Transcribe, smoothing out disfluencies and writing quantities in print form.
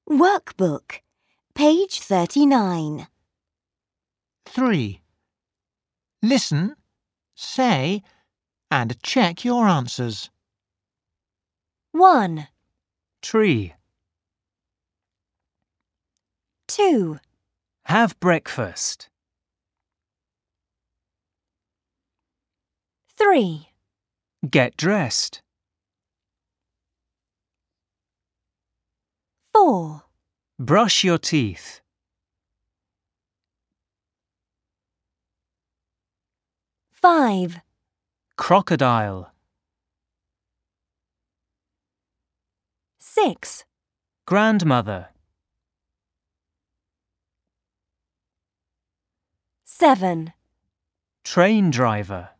Workbook, page 39. 3. Listen, say, and check your answers. 1, Tree. 2, Have breakfast. 3, Get dressed. 4, Brush your teeth. 5, Crocodile. 6, Grandmother. 7, Train driver.